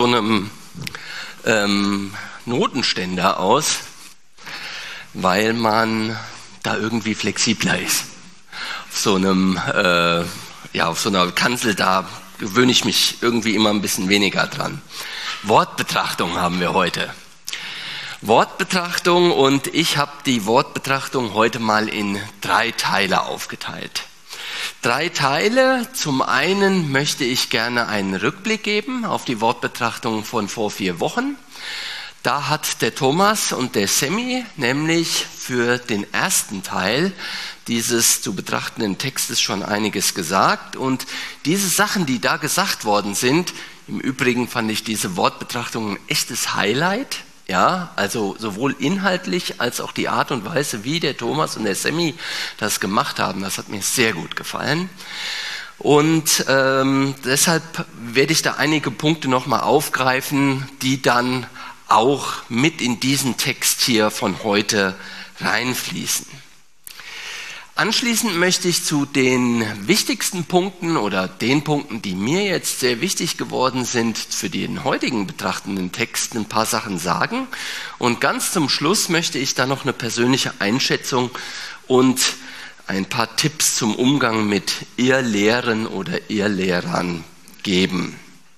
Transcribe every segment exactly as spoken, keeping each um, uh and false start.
so einem ähm, Notenständer aus, weil man da irgendwie flexibler ist. Auf so einem, äh, ja, auf so einer Kanzel, da gewöhne ich mich irgendwie immer ein bisschen weniger dran. Wortbetrachtung haben wir heute. Wortbetrachtung, und ich habe die Wortbetrachtung heute mal in drei Teile aufgeteilt. Drei Teile. Zum einen möchte ich gerne einen Rückblick geben auf die Wortbetrachtung von vor vier Wochen. Da hat der Thomas und der Semmi nämlich für den ersten Teil dieses zu betrachtenden Textes schon einiges gesagt. Und diese Sachen, die da gesagt worden sind, im Übrigen fand ich diese Wortbetrachtung ein echtes Highlight. Ja, also sowohl inhaltlich als auch die Art und Weise, wie der Thomas und der Semmi das gemacht haben, das hat mir sehr gut gefallen. Und ähm, deshalb werde ich da einige Punkte nochmal aufgreifen, die dann auch mit in diesen Text hier von heute reinfließen. Anschließend möchte ich zu den wichtigsten Punkten oder den Punkten, die mir jetzt sehr wichtig geworden sind, für den heutigen betrachtenden Text ein paar Sachen sagen. Und ganz zum Schluss möchte ich da noch eine persönliche Einschätzung und ein paar Tipps zum Umgang mit Irrlehren oder Irrlehrern geben.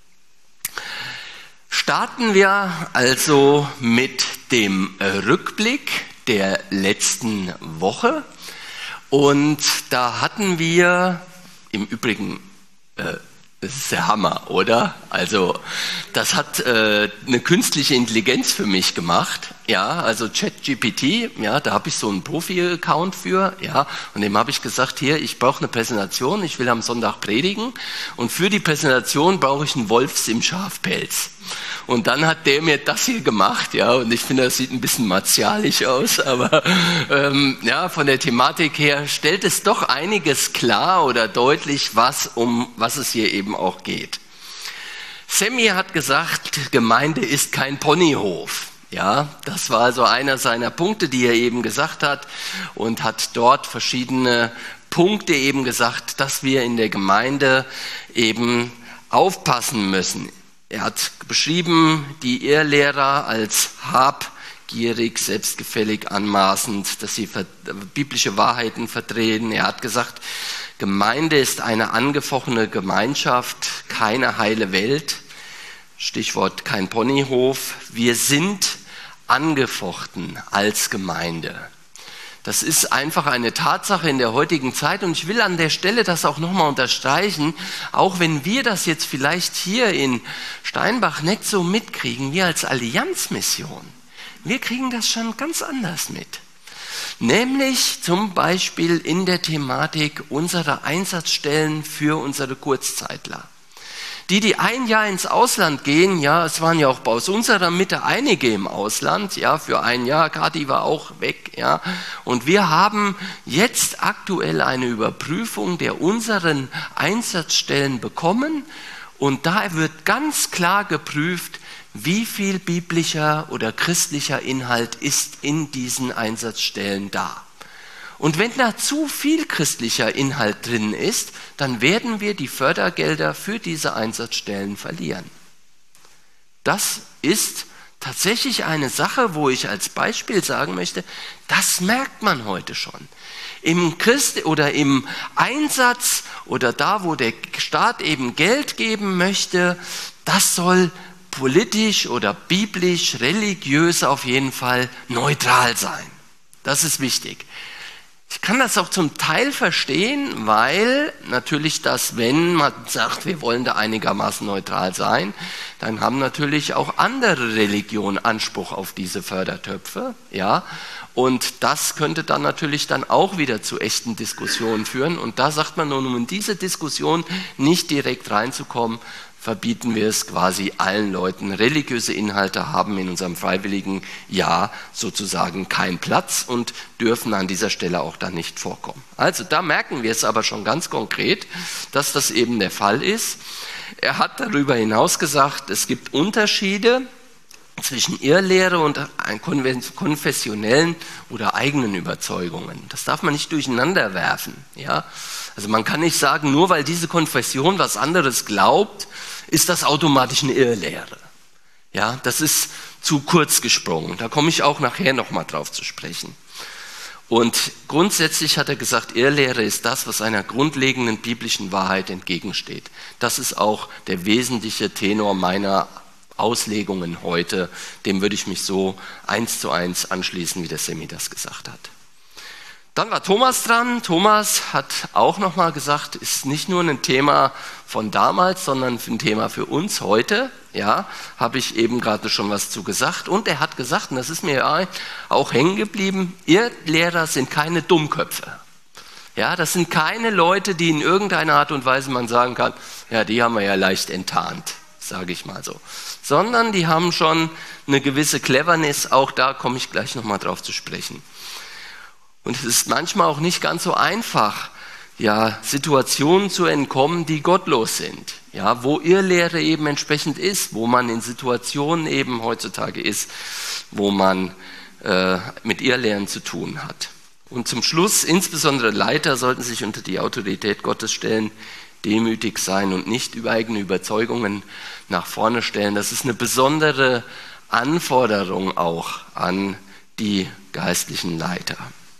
Starten wir also mit dem Rückblick der letzten Woche. Und da hatten wir, im Übrigen, äh, das ist der Hammer, oder? Also das hat äh, eine künstliche Intelligenz für mich gemacht, ja, also ChatGPT, ja, da habe ich so einen Profi-Account für, ja, und dem habe ich gesagt, hier, ich brauche eine Präsentation, ich will am Sonntag predigen und für die Präsentation brauche ich einen Wolfs im Schafpelz. Und dann hat der mir das hier gemacht, ja, und ich finde, das sieht ein bisschen martialisch aus, aber ähm, ja, von der Thematik her stellt es doch einiges klar oder deutlich, was um was es hier eben auch geht. Semmi hat gesagt, Gemeinde ist kein Ponyhof. Ja, das war also einer seiner Punkte, die er eben gesagt hat, und hat dort verschiedene Punkte eben gesagt, dass wir in der Gemeinde eben aufpassen müssen. Er hat beschrieben, die Irrlehrer als habgierig, selbstgefällig, anmaßend, dass sie biblische Wahrheiten verdrehen. Er hat gesagt, Gemeinde ist eine angefochtene Gemeinschaft, keine heile Welt. Stichwort kein Ponyhof. Wir sind angefochten als Gemeinde. Das ist einfach eine Tatsache in der heutigen Zeit, und ich will an der Stelle das auch nochmal unterstreichen, auch wenn wir das jetzt vielleicht hier in Steinbach nicht so mitkriegen, wir als Allianzmission, wir kriegen das schon ganz anders mit. Nämlich zum Beispiel in der Thematik unserer Einsatzstellen für unsere Kurzzeitler. Die, die ein Jahr ins Ausland gehen, ja, es waren ja auch aus unserer Mitte einige im Ausland, ja, für ein Jahr, Kathi war auch weg, ja, und wir haben jetzt aktuell eine Überprüfung der unseren Einsatzstellen bekommen, und da wird ganz klar geprüft, wie viel biblischer oder christlicher Inhalt ist in diesen Einsatzstellen da. Und wenn da zu viel christlicher Inhalt drin ist, dann werden wir die Fördergelder für diese Einsatzstellen verlieren. Das ist tatsächlich eine Sache, wo ich als Beispiel sagen möchte, das merkt man heute schon. Im Christ oder im Einsatz oder da, wo der Staat eben Geld geben möchte, das soll politisch oder biblisch, religiös auf jeden Fall neutral sein. Das ist wichtig. Ich kann das auch zum Teil verstehen, weil natürlich das, wenn man sagt, wir wollen da einigermaßen neutral sein, dann haben natürlich auch andere Religionen Anspruch auf diese Fördertöpfe, ja, und das könnte dann natürlich dann auch wieder zu echten Diskussionen führen, und da sagt man nun, um in diese Diskussion nicht direkt reinzukommen, verbieten wir es quasi allen Leuten. Religiöse Inhalte haben in unserem freiwilligen Jahr sozusagen keinen Platz und dürfen an dieser Stelle auch dann nicht vorkommen. Also da merken wir es aber schon ganz konkret, dass das eben der Fall ist. Er hat darüber hinaus gesagt, es gibt Unterschiede zwischen Irrlehre und konfessionellen oder eigenen Überzeugungen. Das darf man nicht durcheinander werfen. Ja? Also man kann nicht sagen, nur weil diese Konfession was anderes glaubt, ist das automatisch eine Irrlehre. Ja, das ist zu kurz gesprungen. Da komme ich auch nachher nochmal drauf zu sprechen. Und grundsätzlich hat er gesagt, Irrlehre ist das, was einer grundlegenden biblischen Wahrheit entgegensteht. Das ist auch der wesentliche Tenor meiner Auslegungen heute. Dem würde ich mich so eins zu eins anschließen, wie der Semi das gesagt hat. Dann war Thomas dran. Thomas hat auch nochmal gesagt, ist nicht nur ein Thema von damals, sondern ein Thema für uns heute. Ja, habe ich eben gerade schon was zu gesagt. Und er hat gesagt, und das ist mir auch hängen geblieben, Irrlehrer sind keine Dummköpfe. Ja, das sind keine Leute, die in irgendeiner Art und Weise man sagen kann, ja, die haben wir ja leicht enttarnt, sage ich mal so. Sondern die haben schon eine gewisse Cleverness, auch da komme ich gleich nochmal drauf zu sprechen. Und es ist manchmal auch nicht ganz so einfach, ja, Situationen zu entkommen, die gottlos sind. Ja, wo Irrlehre eben entsprechend ist, wo man in Situationen eben heutzutage ist, wo man äh, mit Irrlehren zu tun hat. Und zum Schluss, insbesondere Leiter sollten sich unter die Autorität Gottes stellen, demütig sein und nicht über eigene Überzeugungen nach vorne stellen. Das ist eine besondere Anforderung auch an die geistlichen Leiter.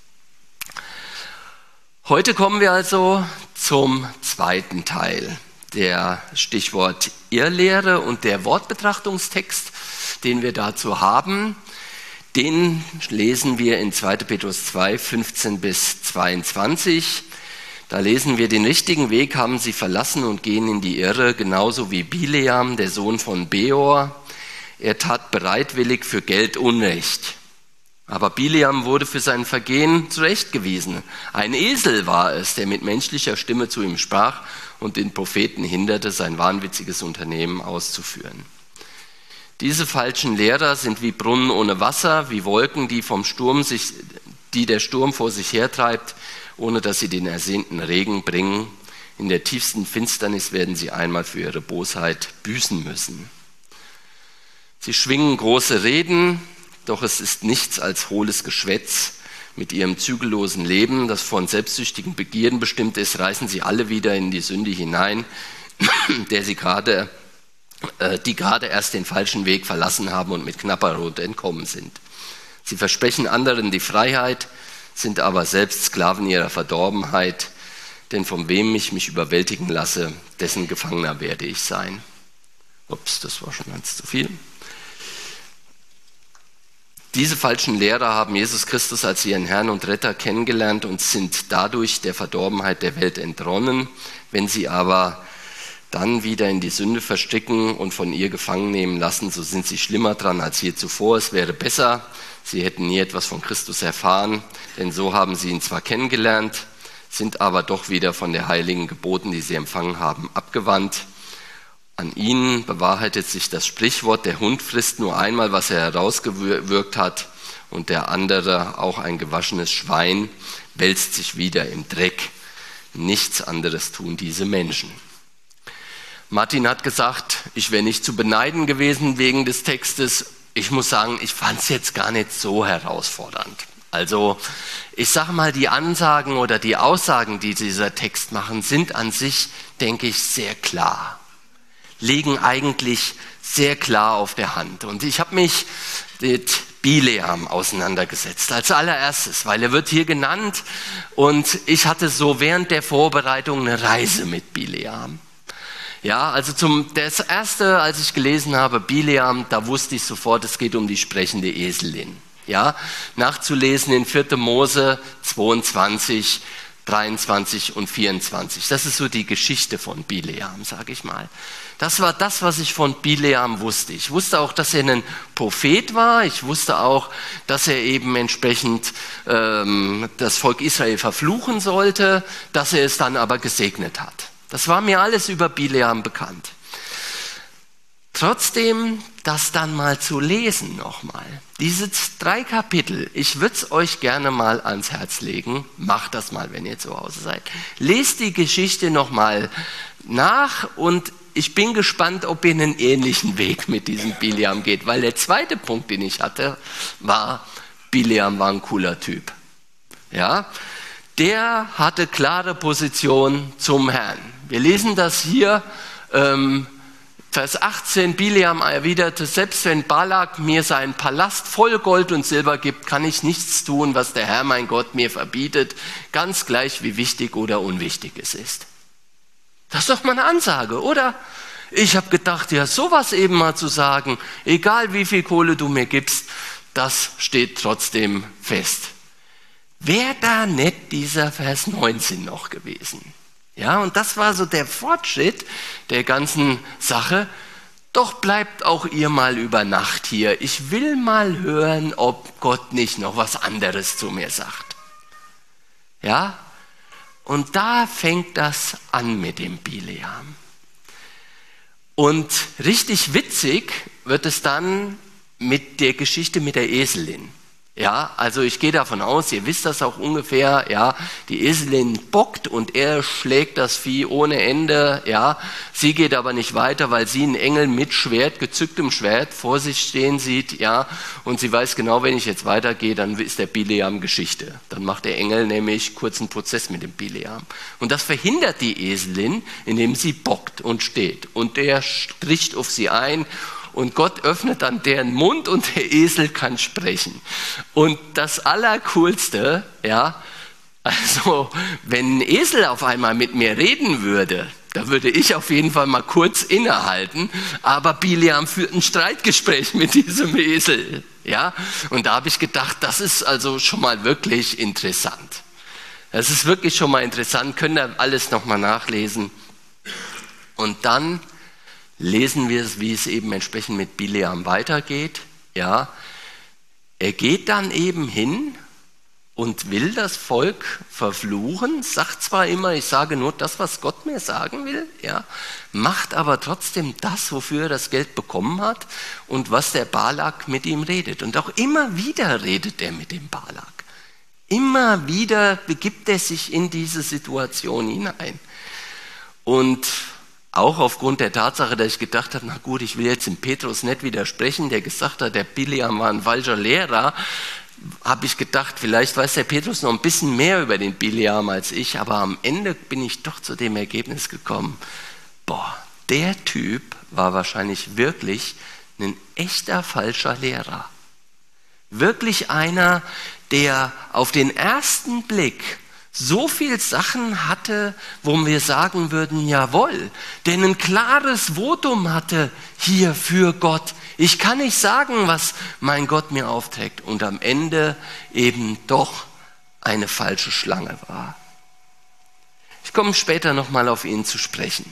Heute kommen wir also zum zweiten Teil, der Stichwort Irrlehre und der Wortbetrachtungstext, den wir dazu haben, den lesen wir in zweiter Petrus zwei, fünfzehn bis zweiundzwanzig. Da lesen wir, den richtigen Weg haben sie verlassen und gehen in die Irre, genauso wie Bileam, der Sohn von Beor. Er tat bereitwillig für Geld Unrecht. Aber Bileam wurde für sein Vergehen zurechtgewiesen. Ein Esel war es, der mit menschlicher Stimme zu ihm sprach und den Propheten hinderte, sein wahnwitziges Unternehmen auszuführen. Diese falschen Lehrer sind wie Brunnen ohne Wasser, wie Wolken, die vom Sturm sich, die der Sturm vor sich hertreibt, ohne dass sie den ersehnten Regen bringen. In der tiefsten Finsternis werden sie einmal für ihre Bosheit büßen müssen. Sie schwingen große Reden, doch es ist nichts als hohles Geschwätz. Mit ihrem zügellosen Leben, das von selbstsüchtigen Begierden bestimmt ist, reißen sie alle wieder in die Sünde hinein, der sie gerade, äh, die gerade erst den falschen Weg verlassen haben und mit knapper Not entkommen sind. Sie versprechen anderen die Freiheit, sind aber selbst Sklaven ihrer Verdorbenheit, denn von wem ich mich überwältigen lasse, dessen Gefangener werde ich sein. Ups, das war schon ganz zu viel. Diese falschen Lehrer haben Jesus Christus als ihren Herrn und Retter kennengelernt und sind dadurch der Verdorbenheit der Welt entronnen. Wenn sie aber dann wieder in die Sünde verstricken und von ihr gefangen nehmen lassen, so sind sie schlimmer dran als je zuvor. Es wäre besser, sie hätten nie etwas von Christus erfahren, denn so haben sie ihn zwar kennengelernt, sind aber doch wieder von der heiligen Geboten, die sie empfangen haben, abgewandt. An ihnen bewahrheitet sich das Sprichwort, der Hund frisst nur einmal, was er herausgewürgt hat, und der andere, auch ein gewaschenes Schwein, wälzt sich wieder im Dreck. Nichts anderes tun diese Menschen. Martin hat gesagt, ich wäre nicht zu beneiden gewesen wegen des Textes. Ich muss sagen, ich fand es jetzt gar nicht so herausfordernd. Also ich sage mal, die Ansagen oder die Aussagen, die dieser Text machen, sind an sich, denke ich, sehr klar. Liegen eigentlich sehr klar auf der Hand. Und ich habe mich mit Bileam auseinandergesetzt, als allererstes, weil er wird hier genannt und ich hatte so während der Vorbereitung eine Reise mit Bileam. Ja, also zum, das erste, als ich gelesen habe, Bileam, da wusste ich sofort, es geht um die sprechende Eselin. Ja, nachzulesen in vierter Mose zweiundzwanzig, dreiundzwanzig und vierundzwanzig. Das ist so die Geschichte von Bileam, sage ich mal. Das war das, was ich von Bileam wusste. Ich wusste auch, dass er ein Prophet war. Ich wusste auch, dass er eben entsprechend ähm, das Volk Israel verfluchen sollte, dass er es dann aber gesegnet hat. Das war mir alles über Bileam bekannt. Trotzdem, das dann mal zu lesen nochmal, diese drei Kapitel, ich würde es euch gerne mal ans Herz legen, macht das mal, wenn ihr zu Hause seid. Lest die Geschichte nochmal nach und ich bin gespannt, ob ihr einen ähnlichen Weg mit diesem Bileam geht, weil der zweite Punkt, den ich hatte, war, Bileam war ein cooler Typ. Ja, der hatte klare Position zum Herrn. Wir lesen das hier, ähm, Vers achtzehn, Bileam erwiderte, selbst wenn Balak mir seinen Palast voll Gold und Silber gibt, kann ich nichts tun, was der Herr mein Gott mir verbietet, ganz gleich wie wichtig oder unwichtig es ist. Das ist doch mal eine Ansage, oder? Ich habe gedacht, ja, sowas eben mal zu sagen, egal wie viel Kohle du mir gibst, das steht trotzdem fest. Wäre da nicht dieser Vers neunzehn noch gewesen? Ja, und das war so der Fortschritt der ganzen Sache. Doch bleibt auch ihr mal über Nacht hier. Ich will mal hören, ob Gott nicht noch was anderes zu mir sagt. Ja, und da fängt das an mit dem Bileam. Und richtig witzig wird es dann mit der Geschichte mit der Eselin. Ja, also ich gehe davon aus, ihr wisst das auch ungefähr, ja, die Eselin bockt und er schlägt das Vieh ohne Ende, ja, sie geht aber nicht weiter, weil sie einen Engel mit Schwert, gezücktem Schwert vor sich stehen sieht, ja, und sie weiß genau, wenn ich jetzt weitergehe, dann ist der Bileam Geschichte. Dann macht der Engel nämlich kurzen Prozess mit dem Bileam. Und das verhindert die Eselin, indem sie bockt und steht und der stricht auf sie ein. Und Gott öffnet dann deren Mund und der Esel kann sprechen. Und das Allercoolste, ja, also wenn ein Esel auf einmal mit mir reden würde, da würde ich auf jeden Fall mal kurz innehalten, aber Bileam führt ein Streitgespräch mit diesem Esel. Ja, und da habe ich gedacht, das ist also schon mal wirklich interessant. Das ist wirklich schon mal interessant, könnt ihr alles nochmal nachlesen. Und dann lesen wir es, wie es eben entsprechend mit Bileam weitergeht. Ja, er geht dann eben hin und will das Volk verfluchen, sagt zwar immer, ich sage nur das, was Gott mir sagen will, ja, macht aber trotzdem das, wofür er das Geld bekommen hat und was der Balak mit ihm redet. Und auch immer wieder redet er mit dem Balak. Immer wieder begibt er sich in diese Situation hinein. Und auch aufgrund der Tatsache, dass ich gedacht habe, na gut, ich will jetzt dem Petrus nicht widersprechen, der gesagt hat, der Bileam war ein falscher Lehrer, habe ich gedacht, vielleicht weiß der Petrus noch ein bisschen mehr über den Bileam als ich, aber am Ende bin ich doch zu dem Ergebnis gekommen, boah, der Typ war wahrscheinlich wirklich ein echter falscher Lehrer. Wirklich einer, der auf den ersten Blick so viel Sachen hatte, wo wir sagen würden, jawohl, der ein klares Votum hatte hier für Gott. Ich kann nicht sagen, was mein Gott mir aufträgt und am Ende eben doch eine falsche Schlange war. Ich komme später nochmal auf ihn zu sprechen.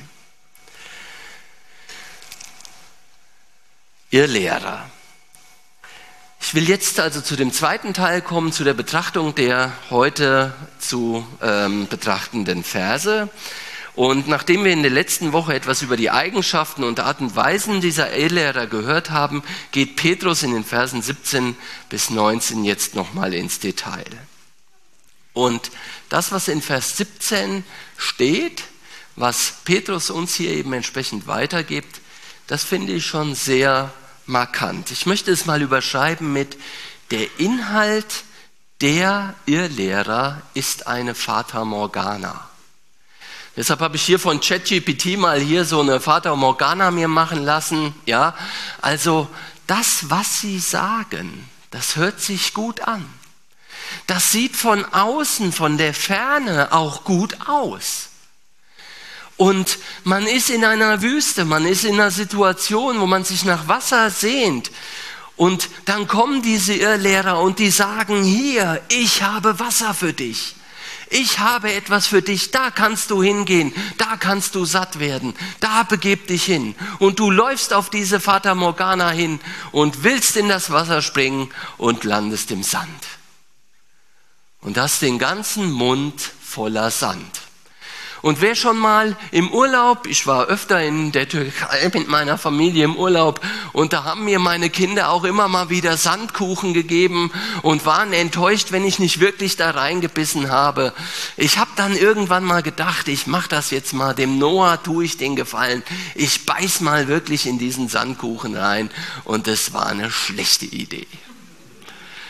Ihr Lehrer. Ich will jetzt also zu dem zweiten Teil kommen, zu der Betrachtung der heute zu ähm, betrachtenden Verse. Und nachdem wir in der letzten Woche etwas über die Eigenschaften und Art und Weisen dieser Irrlehrer gehört haben, geht Petrus in den Versen siebzehn bis neunzehn jetzt nochmal ins Detail. Und das, was in Vers siebzehn steht, was Petrus uns hier eben entsprechend weitergibt, das finde ich schon sehr markant. Ich möchte es mal überschreiben mit: Der Inhalt der Irrlehrer ist eine Fata Morgana. Deshalb habe ich hier von ChatGPT mal hier so eine Fata Morgana mir machen lassen. Ja, also das, was sie sagen, das hört sich gut an. Das sieht von außen, von der Ferne auch gut aus. Und man ist in einer Wüste, man ist in einer Situation, wo man sich nach Wasser sehnt. Und dann kommen diese Irrlehrer und die sagen, hier, ich habe Wasser für dich. Ich habe etwas für dich, da kannst du hingehen, da kannst du satt werden, da begib dich hin. Und du läufst auf diese Fata Morgana hin und willst in das Wasser springen und landest im Sand. Und hast den ganzen Mund voller Sand. Und wer schon mal im Urlaub, ich war öfter in der Türkei mit meiner Familie im Urlaub und da haben mir meine Kinder auch immer mal wieder Sandkuchen gegeben und waren enttäuscht, wenn ich nicht wirklich da reingebissen habe. Ich habe dann irgendwann mal gedacht, ich mache das jetzt mal, dem Noah tue ich den Gefallen. Ich beiß mal wirklich in diesen Sandkuchen rein und es war eine schlechte Idee.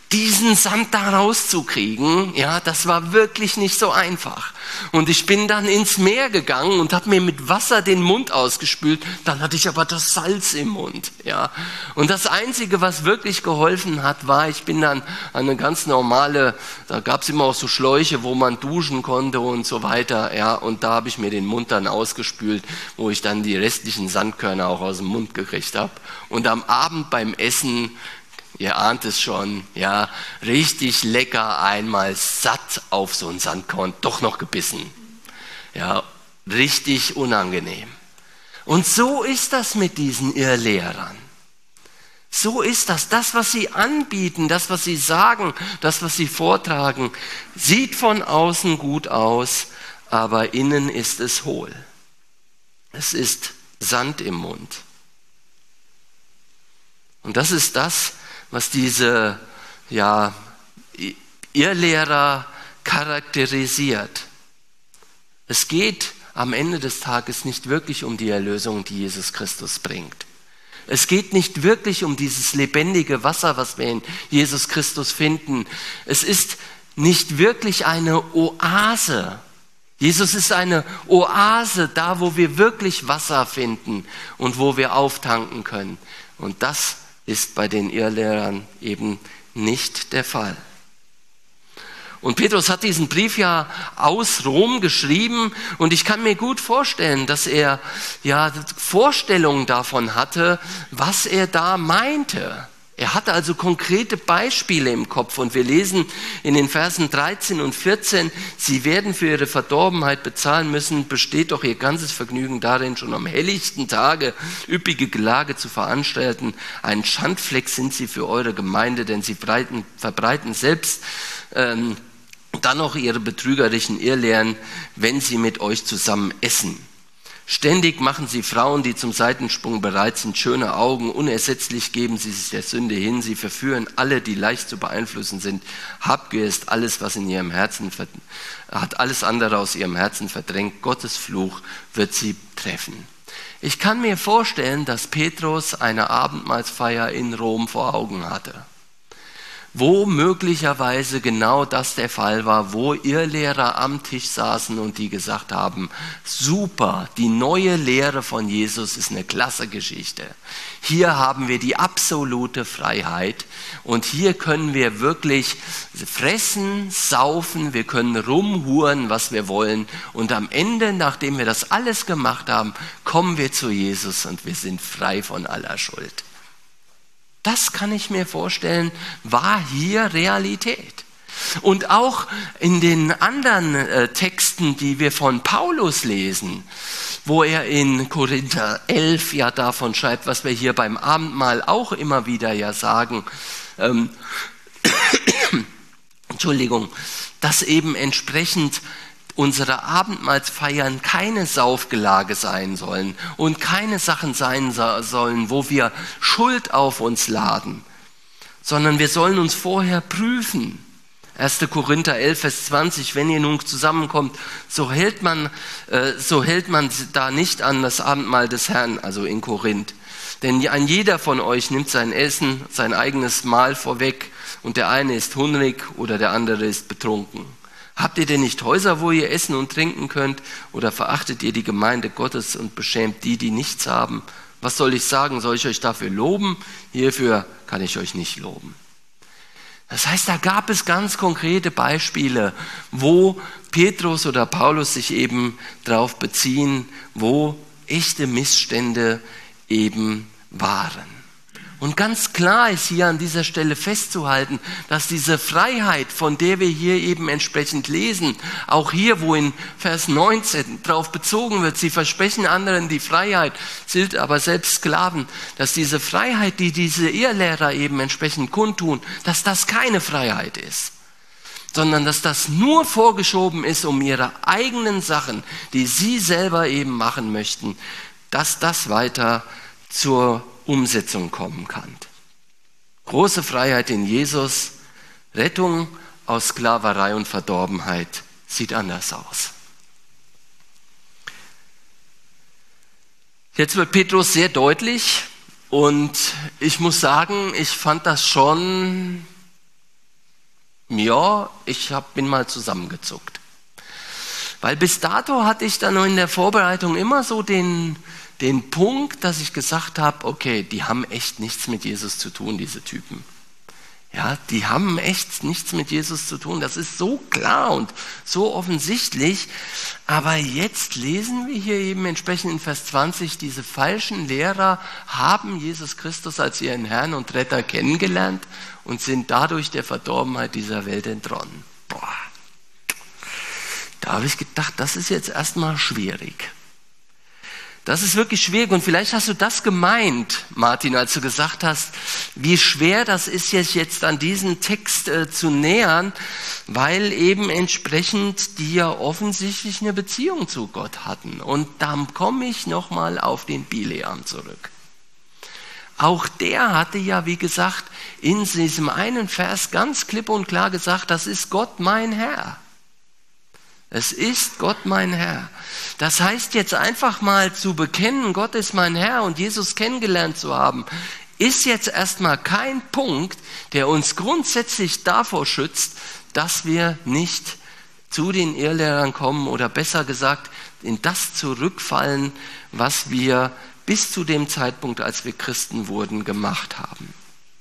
diesen Sand da rauszukriegen, ja, das war wirklich nicht so einfach. Und ich bin dann ins Meer gegangen und habe mir mit Wasser den Mund ausgespült. Dann hatte ich aber das Salz im Mund, ja. Und das Einzige, was wirklich geholfen hat, war, ich bin dann an eine ganz normale, da gab es immer auch so Schläuche, wo man duschen konnte und so weiter, ja. Und da habe ich mir den Mund dann ausgespült, wo ich dann die restlichen Sandkörner auch aus dem Mund gekriegt habe. Und am Abend beim Essen, ihr ahnt es schon, ja, richtig lecker einmal satt auf so ein Sandkorn, doch noch gebissen. Ja, richtig unangenehm. Und so ist das mit diesen Irrlehrern. So ist das. Das, was sie anbieten, das, was sie sagen, das, was sie vortragen, sieht von außen gut aus, aber innen ist es hohl. Es ist Sand im Mund. Und das ist das, was diese ja, Irrlehrer charakterisiert. Es geht am Ende des Tages nicht wirklich um die Erlösung, die Jesus Christus bringt. Es geht nicht wirklich um dieses lebendige Wasser, was wir in Jesus Christus finden. Es ist nicht wirklich eine Oase. Jesus ist eine Oase, da wo wir wirklich Wasser finden und wo wir auftanken können. Und das ist bei den Irrlehrern eben nicht der Fall. Und Petrus hat diesen Brief ja aus Rom geschrieben und ich kann mir gut vorstellen, dass er ja Vorstellungen davon hatte, was er da meinte. Er hatte also konkrete Beispiele im Kopf und wir lesen in den Versen dreizehn und vierzehn, sie werden für ihre Verdorbenheit bezahlen müssen, besteht doch ihr ganzes Vergnügen darin, schon am helligsten Tage üppige Gelage zu veranstalten. Ein Schandfleck sind sie für eure Gemeinde, denn sie breiten, verbreiten selbst ähm, dann noch ihre betrügerischen Irrlehren, wenn sie mit euch zusammen essen. Ständig machen sie Frauen, die zum Seitensprung bereit sind, schöne Augen, unersetzlich geben sie sich der Sünde hin, sie verführen alle, die leicht zu beeinflussen sind. Habgier ist alles, was in ihrem Herzen, hat alles andere aus ihrem Herzen verdrängt, Gottes Fluch wird sie treffen. Ich kann mir vorstellen, dass Petrus eine Abendmahlsfeier in Rom vor Augen hatte, wo möglicherweise genau das der Fall war, wo Irrlehrer am Tisch saßen und die gesagt haben, super, die neue Lehre von Jesus ist eine klasse Geschichte. Hier haben wir die absolute Freiheit und hier können wir wirklich fressen, saufen, wir können rumhuren, was wir wollen und am Ende, nachdem wir das alles gemacht haben, kommen wir zu Jesus und wir sind frei von aller Schuld. Das kann ich mir vorstellen, war hier Realität. Und auch in den anderen äh, Texten, die wir von Paulus lesen, wo er in Korinther elf ja davon schreibt, was wir hier beim Abendmahl auch immer wieder ja sagen, ähm, Entschuldigung, dass eben entsprechend unsere Abendmahlsfeiern keine Saufgelage sein sollen und keine Sachen sein sollen, wo wir Schuld auf uns laden, sondern wir sollen uns vorher prüfen. erster Korinther elf, Vers zwanzig, wenn ihr nun zusammenkommt, so hält man, äh, so hält man da nicht an das Abendmahl des Herrn, also in Korinth. Denn ein jeder von euch nimmt sein Essen, sein eigenes Mahl vorweg und der eine ist hungrig oder der andere ist betrunken. Habt ihr denn nicht Häuser, wo ihr essen und trinken könnt? Oder verachtet ihr die Gemeinde Gottes und beschämt die, die nichts haben? Was soll ich sagen? Soll ich euch dafür loben? Hierfür kann ich euch nicht loben. Das heißt, da gab es ganz konkrete Beispiele, wo Petrus oder Paulus sich eben darauf beziehen, wo echte Missstände eben waren. Und ganz klar ist hier an dieser Stelle festzuhalten, dass diese Freiheit, von der wir hier eben entsprechend lesen, auch hier, wo in Vers neunzehn darauf bezogen wird, sie versprechen anderen die Freiheit, sind aber selbst Sklaven, dass diese Freiheit, die diese Irrlehrer eben entsprechend kundtun, dass das keine Freiheit ist, sondern dass das nur vorgeschoben ist, um ihre eigenen Sachen, die sie selber eben machen möchten, dass das weiter zur Umsetzung kommen kann. Große Freiheit in Jesus, Rettung aus Sklaverei und Verdorbenheit sieht anders aus. Jetzt wird Petrus sehr deutlich und ich muss sagen, ich fand das schon Ja, ich hab, bin mal zusammengezuckt. Weil bis dato hatte ich dann in der Vorbereitung immer so den, den Punkt, dass ich gesagt habe, okay, die haben echt nichts mit Jesus zu tun, diese Typen. Ja, die haben echt nichts mit Jesus zu tun. Das ist so klar und so offensichtlich. Aber jetzt lesen wir hier eben entsprechend in Vers zwanzig, diese falschen Lehrer haben Jesus Christus als ihren Herrn und Retter kennengelernt und sind dadurch der Verdorbenheit dieser Welt entronnen. Boah. Da habe ich gedacht, das ist jetzt erstmal schwierig. Das ist wirklich schwierig und vielleicht hast du das gemeint, Martin, als du gesagt hast, wie schwer das ist, jetzt, jetzt an diesen Text äh, zu nähern, weil eben entsprechend die ja offensichtlich eine Beziehung zu Gott hatten. Und dann komme ich nochmal auf den Bileam zurück. Auch der hatte ja, wie gesagt, in diesem einen Vers ganz klipp und klar gesagt, das ist Gott mein Herr. Es ist Gott mein Herr. Das heißt jetzt einfach mal zu bekennen, Gott ist mein Herr und Jesus kennengelernt zu haben, ist jetzt erstmal kein Punkt, der uns grundsätzlich davor schützt, dass wir nicht zu den Irrlehrern kommen oder besser gesagt in das zurückfallen, was wir bis zu dem Zeitpunkt, als wir Christen wurden, gemacht haben.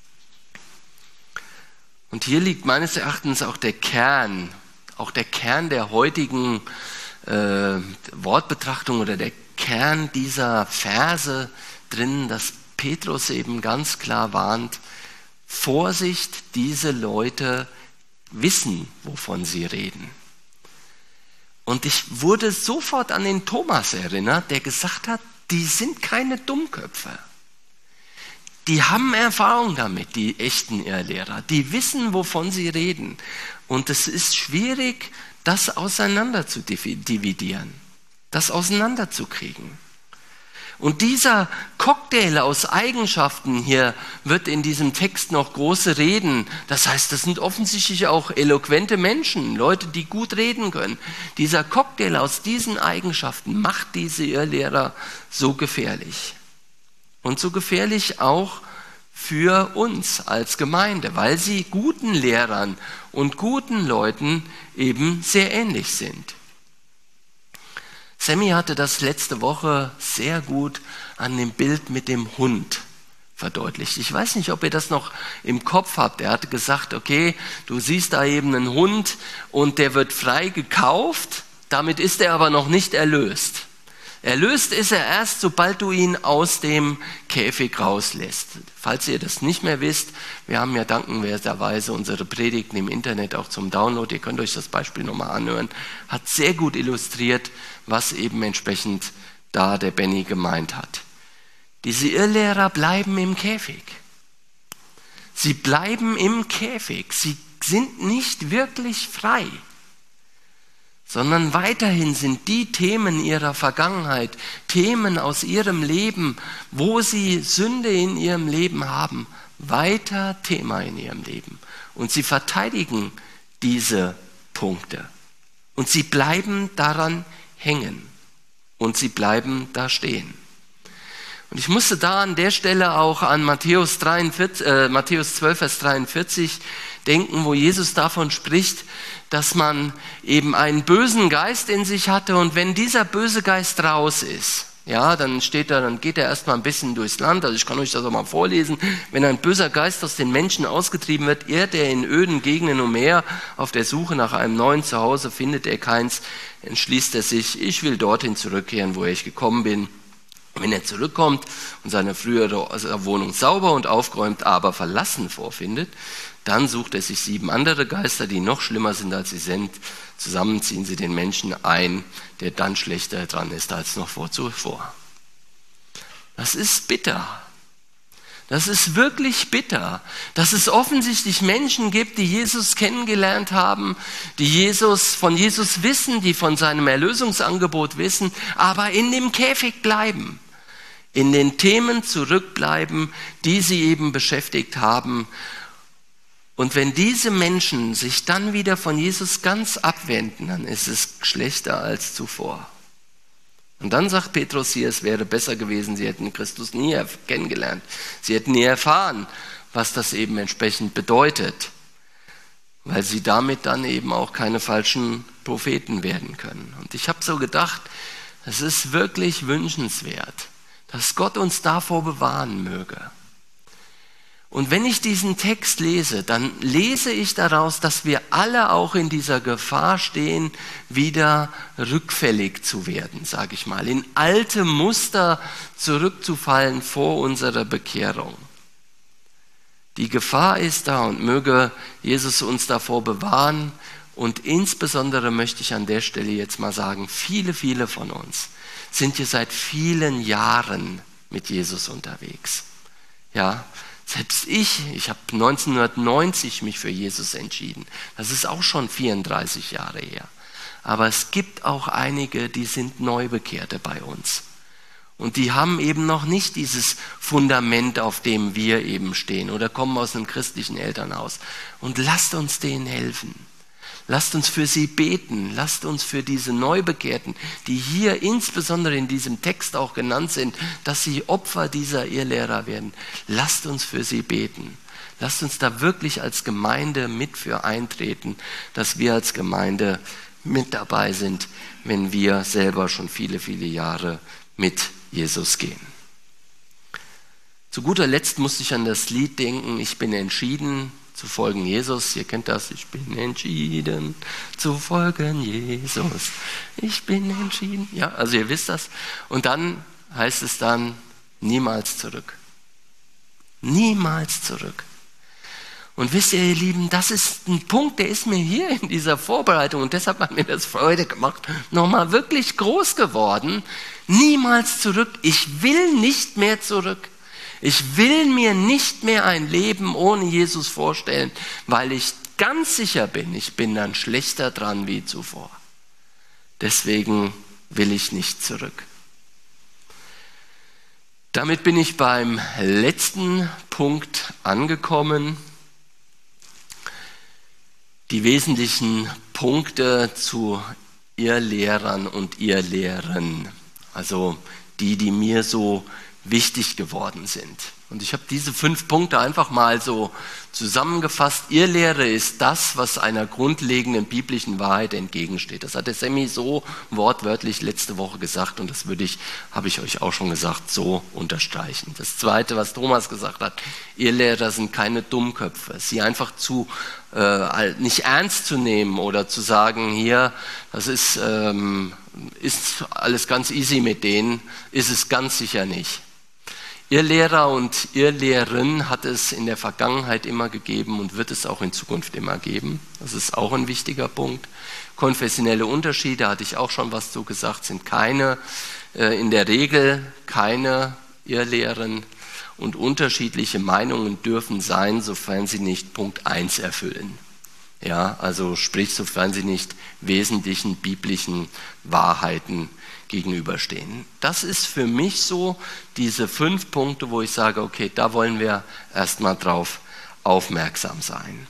Und hier liegt meines Erachtens auch der Kern, auch der Kern der heutigen äh, Wortbetrachtung oder der Kern dieser Verse drin, dass Petrus eben ganz klar warnt, Vorsicht, diese Leute wissen, wovon sie reden. Und ich wurde sofort an den Thomas erinnert, der gesagt hat, die sind keine Dummköpfe. Die haben Erfahrung damit, die echten Irrlehrer. Die wissen, wovon sie reden. Und es ist schwierig, das auseinander zu dividieren, das auseinanderzukriegen. Und dieser Cocktail aus Eigenschaften hier wird in diesem Text noch große reden. Das heißt, das sind offensichtlich auch eloquente Menschen, Leute, die gut reden können. Dieser Cocktail aus diesen Eigenschaften macht diese Irrlehrer so gefährlich. Und so gefährlich auch für uns als Gemeinde, weil sie guten Lehrern und guten Leuten eben sehr ähnlich sind. Sammy hatte das letzte Woche sehr gut an dem Bild mit dem Hund verdeutlicht. Ich weiß nicht, ob ihr das noch im Kopf habt. Er hatte gesagt, okay, du siehst da eben einen Hund und der wird frei gekauft, damit ist er aber noch nicht erlöst. Erlöst ist er erst, sobald du ihn aus dem Käfig rauslässt. Falls ihr das nicht mehr wisst, wir haben ja dankenswerterweise unsere Predigten im Internet auch zum Download. Ihr könnt euch das Beispiel nochmal anhören. Hat sehr gut illustriert, was eben entsprechend da der Benny gemeint hat. Diese Irrlehrer bleiben im Käfig. Sie bleiben im Käfig. Sie sind nicht wirklich frei. Sondern weiterhin sind die Themen ihrer Vergangenheit, Themen aus ihrem Leben, wo sie Sünde in ihrem Leben haben, weiter Thema in ihrem Leben. Und sie verteidigen diese Punkte. Und sie bleiben daran hängen. Und sie bleiben da stehen. Und ich musste da an der Stelle auch an Matthäus, dreiundvierzig, äh, Matthäus zwölf, Vers dreiundvierzig denken, wo Jesus davon spricht, dass man eben einen bösen Geist in sich hatte und wenn dieser böse Geist raus ist, ja, dann steht er, dann geht er erstmal ein bisschen durchs Land, also ich kann euch das auch mal vorlesen, wenn ein böser Geist aus den Menschen ausgetrieben wird, irrt er in öden Gegenden umher, auf der Suche nach einem neuen Zuhause findet er keins, entschließt er sich, ich will dorthin zurückkehren, wo ich gekommen bin. Wenn er zurückkommt und seine frühere Wohnung sauber und aufgeräumt, aber verlassen vorfindet, dann sucht er sich sieben andere Geister, die noch schlimmer sind als sie sind. Zusammen ziehen sie den Menschen ein, der dann schlechter dran ist als noch zuvor. Das ist bitter. Das ist wirklich bitter, dass es offensichtlich Menschen gibt, die Jesus kennengelernt haben, die Jesus, von Jesus wissen, die von seinem Erlösungsangebot wissen, aber in dem Käfig bleiben, in den Themen zurückbleiben, die sie eben beschäftigt haben. Und wenn diese Menschen sich dann wieder von Jesus ganz abwenden, dann ist es schlechter als zuvor. Und dann sagt Petrus hier, es wäre besser gewesen, sie hätten Christus nie kennengelernt. Sie hätten nie erfahren, was das eben entsprechend bedeutet. weil sie damit dann eben auch keine falschen Propheten werden können. Und ich habe so gedacht, es ist wirklich wünschenswert, dass Gott uns davor bewahren möge. Und wenn ich diesen Text lese, dann lese ich daraus, dass wir alle auch in dieser Gefahr stehen, wieder rückfällig zu werden, sage ich mal, in alte Muster zurückzufallen vor unserer Bekehrung. Die Gefahr ist da und möge Jesus uns davor bewahren. Und insbesondere möchte ich an der Stelle jetzt mal sagen, viele, viele von uns sind hier seit vielen Jahren mit Jesus unterwegs. Ja, selbst ich, ich habe neunzehnhundertneunzig mich für Jesus entschieden. Das ist auch schon vierunddreißig Jahre her. Aber es gibt auch einige, die sind Neubekehrte bei uns. Und die haben eben noch nicht dieses Fundament, auf dem wir eben stehen oder kommen aus einem christlichen Elternhaus. Und lasst uns denen helfen. Lasst uns für sie beten. Lasst uns für diese Neubekehrten, die hier insbesondere in diesem Text auch genannt sind, dass sie Opfer dieser Irrlehrer werden. Lasst uns für sie beten. Lasst uns da wirklich als Gemeinde mit für eintreten, dass wir als Gemeinde mit dabei sind, wenn wir selber schon viele, viele Jahre mit Jesus gehen. Zu guter Letzt musste ich an das Lied denken, ich bin entschieden zu folgen Jesus. Ihr kennt das, ich bin entschieden zu folgen Jesus. Ich bin entschieden. Ja, also ihr wisst das. Und dann heißt es dann, niemals zurück. Niemals zurück. Und wisst ihr, ihr Lieben, das ist ein Punkt, der ist mir hier in dieser Vorbereitung und deshalb hat mir das Freude gemacht, nochmal wirklich groß geworden. Niemals zurück. Ich will nicht mehr zurück. Ich will mir nicht mehr ein Leben ohne Jesus vorstellen, weil ich ganz sicher bin, ich bin dann schlechter dran wie zuvor. Deswegen will ich nicht zurück. Damit bin ich beim letzten Punkt angekommen. Die wesentlichen Punkte zu Irrlehrern und Irrlehren, also die, die mir so wichtig geworden sind. Und ich habe diese fünf Punkte einfach mal so zusammengefasst. Irrlehre ist das, was einer grundlegenden biblischen Wahrheit entgegensteht. Das hat der Sammy so wortwörtlich letzte Woche gesagt und das würde ich, habe ich euch auch schon gesagt, so unterstreichen. Das Zweite, was Thomas gesagt hat, Irrlehrer sind keine Dummköpfe. Sie einfach zu äh, nicht ernst zu nehmen oder zu sagen, hier, das ist, ähm, ist alles ganz easy mit denen, ist es ganz sicher nicht. Irrlehrer und Irrlehren hat es in der Vergangenheit immer gegeben und wird es auch in Zukunft immer geben. Das ist auch ein wichtiger Punkt. Konfessionelle Unterschiede, hatte ich auch schon was zu gesagt, sind keine, äh, in der Regel keine Irrlehren und unterschiedliche Meinungen dürfen sein, sofern sie nicht Punkt eins erfüllen. Ja, also sprich, sofern sie nicht wesentlichen biblischen Wahrheiten gegenüberstehen. Das ist für mich so diese fünf Punkte, wo ich sage, okay, da wollen wir erstmal drauf aufmerksam sein.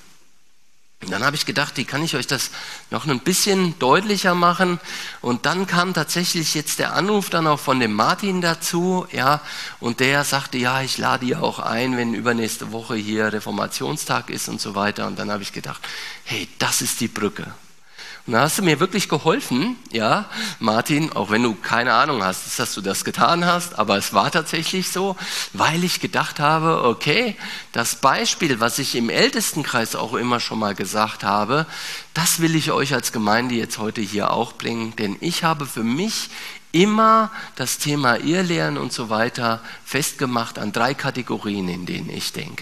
Und dann habe ich gedacht, wie kann ich euch das noch ein bisschen deutlicher machen? Und dann kam tatsächlich jetzt der Anruf dann auch von dem Martin dazu, ja, und der sagte, ja, ich lade ihr auch ein, wenn übernächste Woche hier Reformationstag ist und so weiter. Und dann habe ich gedacht, hey, das ist die Brücke. Und da hast du mir wirklich geholfen, ja, Martin, auch wenn du keine Ahnung hast, dass du das getan hast, aber es war tatsächlich so, weil ich gedacht habe, okay, das Beispiel, was ich im Ältestenkreis auch immer schon mal gesagt habe, das will ich euch als Gemeinde jetzt heute hier auch bringen, denn ich habe für mich immer das Thema Irrlehren und so weiter festgemacht an drei Kategorien, in denen ich denke.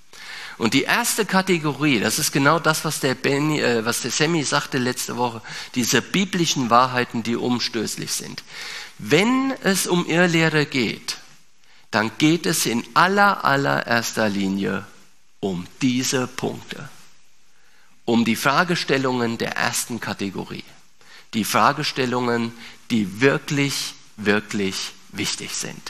Und die erste Kategorie, das ist genau das, was der, Benny, äh, was der Sammy sagte letzte Woche, diese biblischen Wahrheiten, die umstößlich sind. Wenn es um Irrlehre geht, dann geht es in aller, allererster Linie um diese Punkte. Um die Fragestellungen der ersten Kategorie. Die Fragestellungen, die wirklich, wirklich wichtig sind.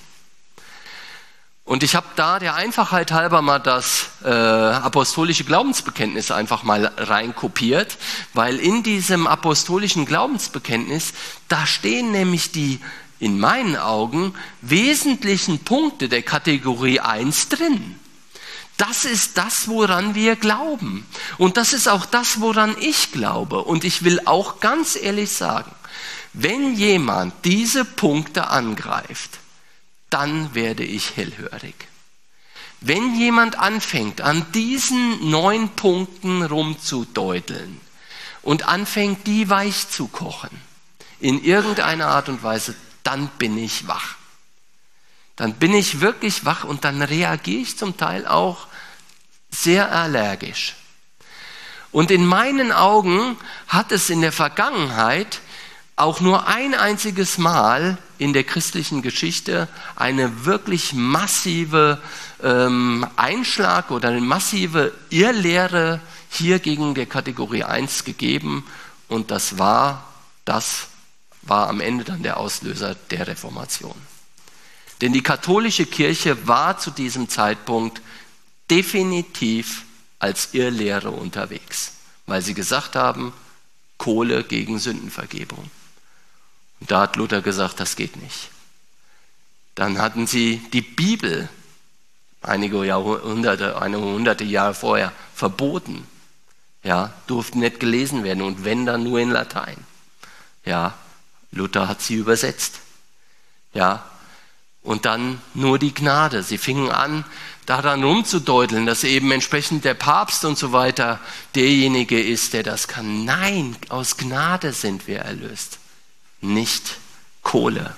Und ich habe da der Einfachheit halber mal das äh, apostolische Glaubensbekenntnis einfach mal reinkopiert, weil in diesem apostolischen Glaubensbekenntnis, da stehen nämlich die, in meinen Augen, wesentlichen Punkte der Kategorie eins drin. Das ist das, woran wir glauben. Und das ist auch das, woran ich glaube. Und ich will auch ganz ehrlich sagen, wenn jemand diese Punkte angreift, dann werde ich hellhörig. Wenn jemand anfängt, an diesen neun Punkten rumzudeuteln und anfängt, die weich zu kochen, in irgendeiner Art und Weise, dann bin ich wach. Dann bin ich wirklich wach und dann reagiere ich zum Teil auch sehr allergisch. Und in meinen Augen hat es in der Vergangenheit auch nur ein einziges Mal in der christlichen Geschichte eine wirklich massive ähm, Einschlag oder eine massive Irrlehre hier gegen der Kategorie eins gegeben. Und das war, das war am Ende dann der Auslöser der Reformation. Denn die katholische Kirche war zu diesem Zeitpunkt definitiv als Irrlehre unterwegs, weil sie gesagt haben, Kohle gegen Sündenvergebung. Und da hat Luther gesagt, das geht nicht. Dann hatten sie die Bibel einige Jahrhunderte, einige hunderte Jahre vorher verboten. Ja, durften nicht gelesen werden und wenn, dann nur in Latein. Ja, Luther hat sie übersetzt. Ja, und dann nur die Gnade. Sie fingen an, daran rumzudeuteln, dass eben entsprechend der Papst und so weiter derjenige ist, der das kann. Nein, aus Gnade sind wir erlöst, nicht Kohle.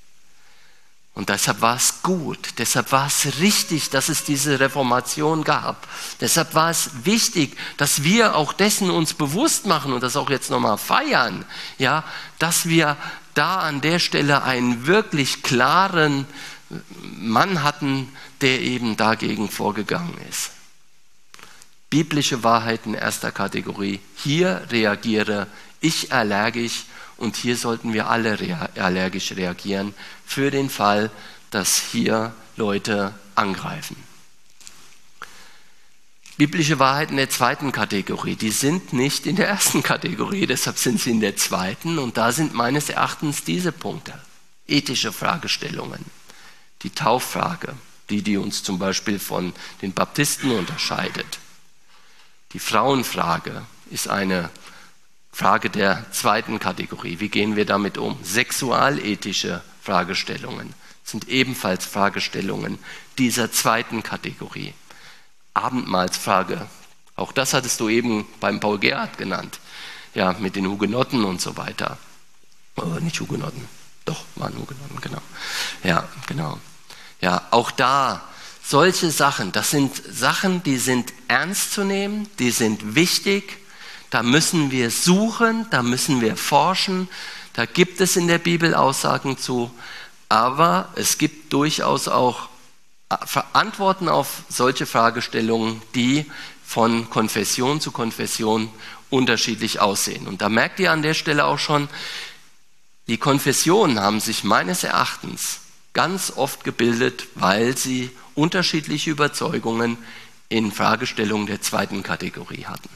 Und deshalb war es gut, deshalb war es richtig, dass es diese Reformation gab. Deshalb war es wichtig, dass wir auch dessen uns bewusst machen und das auch jetzt nochmal feiern, ja, dass wir da an der Stelle einen wirklich klaren Mann hatten, der eben dagegen vorgegangen ist. Biblische Wahrheiten erster Kategorie. Hier reagiere ich allergisch und hier sollten wir alle rea- allergisch reagieren für den Fall, dass hier Leute angreifen. Biblische Wahrheiten der zweiten Kategorie, die sind nicht in der ersten Kategorie, deshalb sind sie in der zweiten und da sind meines Erachtens diese Punkte. Ethische Fragestellungen, die Tauffrage, die, die uns zum Beispiel von den Baptisten unterscheidet. Die Frauenfrage ist eine Frage der zweiten Kategorie. Wie gehen wir damit um? Sexualethische Fragestellungen sind ebenfalls Fragestellungen dieser zweiten Kategorie. Abendmahlsfrage, auch das hattest du eben beim Paul Gerhardt genannt, ja, mit den Hugenotten und so weiter. Oh, nicht Hugenotten, doch, waren Hugenotten, genau. Ja, genau. Ja, auch da, solche Sachen, das sind Sachen, die sind ernst zu nehmen, die sind wichtig, da müssen wir suchen, da müssen wir forschen, da gibt es in der Bibel Aussagen zu, aber es gibt durchaus auch Antworten auf solche Fragestellungen, die von Konfession zu Konfession unterschiedlich aussehen. Und da merkt ihr an der Stelle auch schon, die Konfessionen haben sich meines Erachtens ganz oft gebildet, weil sie unterschiedliche Überzeugungen in Fragestellungen der zweiten Kategorie hatten.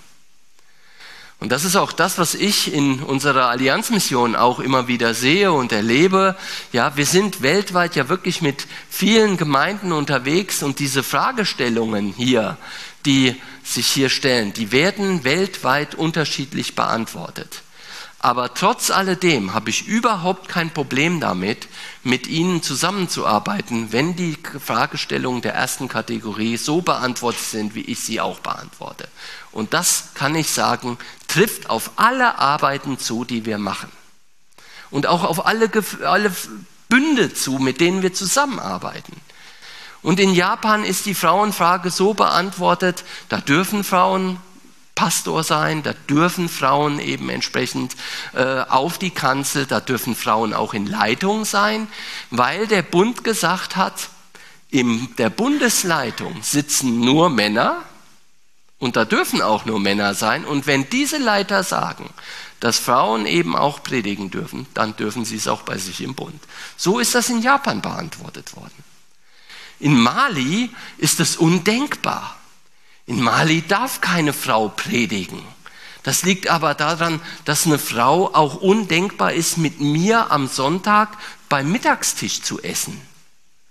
Und das ist auch das, was ich in unserer Allianzmission auch immer wieder sehe und erlebe. Ja, wir sind weltweit ja wirklich mit vielen Gemeinden unterwegs und diese Fragestellungen hier, die sich hier stellen, die werden weltweit unterschiedlich beantwortet. Aber trotz alledem habe ich überhaupt kein Problem damit, mit Ihnen zusammenzuarbeiten, wenn die Fragestellungen der ersten Kategorie so beantwortet sind, wie ich sie auch beantworte. Und das, kann ich sagen, trifft auf alle Arbeiten zu, die wir machen. Und auch auf alle, alle Bünde zu, mit denen wir zusammenarbeiten. Und in Japan ist die Frauenfrage so beantwortet, da dürfen Frauen Pastor sein, da dürfen Frauen eben entsprechend äh, auf die Kanzel, da dürfen Frauen auch in Leitung sein, weil der Bund gesagt hat, in der Bundesleitung sitzen nur Männer und da dürfen auch nur Männer sein und wenn diese Leiter sagen, dass Frauen eben auch predigen dürfen, dann dürfen sie es auch bei sich im Bund. So ist das in Japan beantwortet worden. In Mali ist es undenkbar. In Mali darf keine Frau predigen. Das liegt aber daran, dass eine Frau auch undenkbar ist, mit mir am Sonntag beim Mittagstisch zu essen.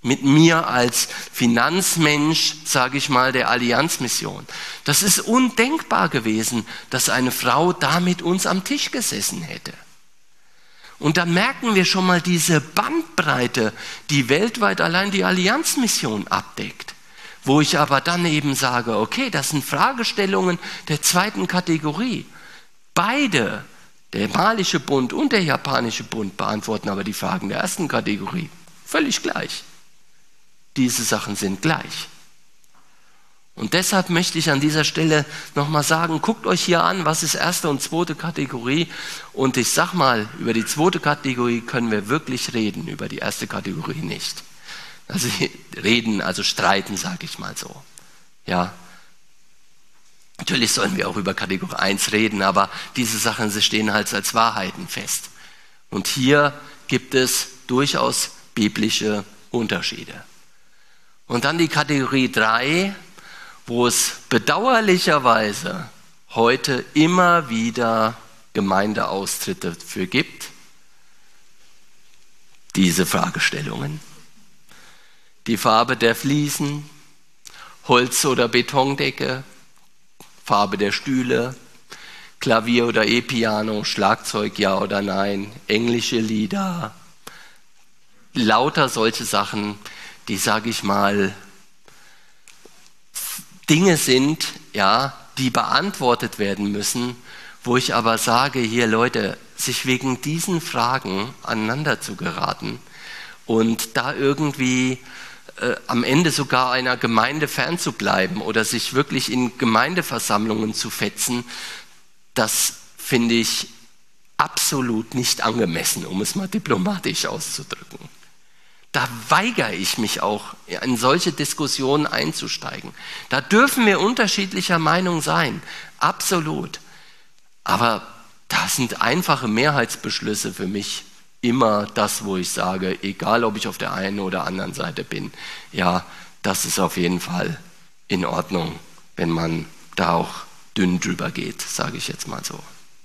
mit mir als Finanzmensch, sage ich mal, der Allianzmission. Das ist undenkbar gewesen, dass eine Frau da mit uns am Tisch gesessen hätte. Und da merken wir schon mal diese Bandbreite, die weltweit allein die Allianzmission abdeckt. Wo ich aber dann eben sage, okay, das sind Fragestellungen der zweiten Kategorie. Beide, der malische Bund und der japanische Bund, beantworten aber die Fragen der ersten Kategorie. Völlig gleich. Diese Sachen sind gleich. Und deshalb möchte ich an dieser Stelle nochmal sagen, guckt euch hier an, was ist erste und zweite Kategorie. Und ich sag mal, über die zweite Kategorie können wir wirklich reden, über die erste Kategorie nicht. Also reden, also streiten, sage ich mal so. Ja. Natürlich sollen wir auch über Kategorie eins reden, aber diese Sachen, sie stehen halt als Wahrheiten fest. Und hier gibt es durchaus biblische Unterschiede. Und dann die Kategorie drei, wo es bedauerlicherweise heute immer wieder Gemeindeaustritte für gibt. Diese Fragestellungen. Die Farbe der Fliesen, Holz- oder Betondecke, Farbe der Stühle, Klavier oder E-Piano, Schlagzeug, ja oder nein, englische Lieder, lauter solche Sachen, die, sage ich mal, Dinge sind, ja, die beantwortet werden müssen, wo ich aber sage, hier Leute, sich wegen diesen Fragen aneinander zu geraten und da irgendwie äh, am Ende sogar einer Gemeinde fernzubleiben oder sich wirklich in Gemeindeversammlungen zu fetzen, das finde ich absolut nicht angemessen, um es mal diplomatisch auszudrücken. Da weigere ich mich auch, in solche Diskussionen einzusteigen. Da dürfen wir unterschiedlicher Meinung sein, absolut. Aber da sind einfache Mehrheitsbeschlüsse für mich immer das, wo ich sage, egal ob ich auf der einen oder anderen Seite bin, ja, das ist auf jeden Fall in Ordnung, wenn man da auch dünn drüber geht, sage ich jetzt mal so.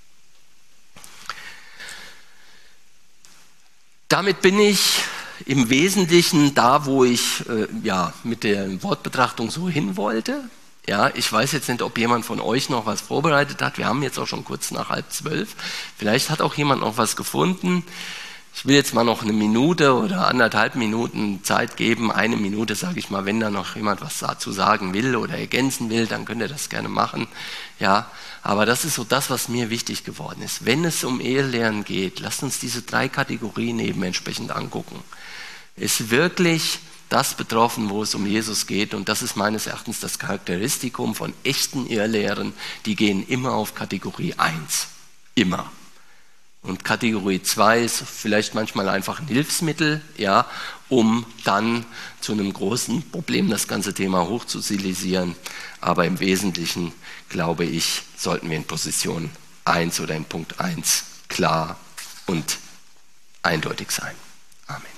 Damit bin ich im Wesentlichen da, wo ich äh, ja, mit der Wortbetrachtung so hin wollte. Ja, ich weiß jetzt nicht, ob jemand von euch noch was vorbereitet hat. Wir haben jetzt auch schon kurz nach halb zwölf. Vielleicht hat auch jemand noch was gefunden. Ich will jetzt mal noch eine Minute oder anderthalb Minuten Zeit geben. Eine Minute, sage ich mal, wenn da noch jemand was dazu sagen will oder ergänzen will, dann könnt ihr das gerne machen. Ja, aber das ist so das, was mir wichtig geworden ist. Wenn es um Ehelehren geht, lasst uns diese drei Kategorien eben entsprechend angucken. Ist wirklich das betroffen, wo es um Jesus geht, und das ist meines Erachtens das Charakteristikum von echten Ehelehren, die gehen immer auf Kategorie eins. Immer. Und Kategorie zwei ist vielleicht manchmal einfach ein Hilfsmittel, ja, um dann zu einem großen Problem das ganze Thema hochzustilisieren. Aber im Wesentlichen, glaube ich, sollten wir in Position eins oder in Punkt eins klar und eindeutig sein. Amen.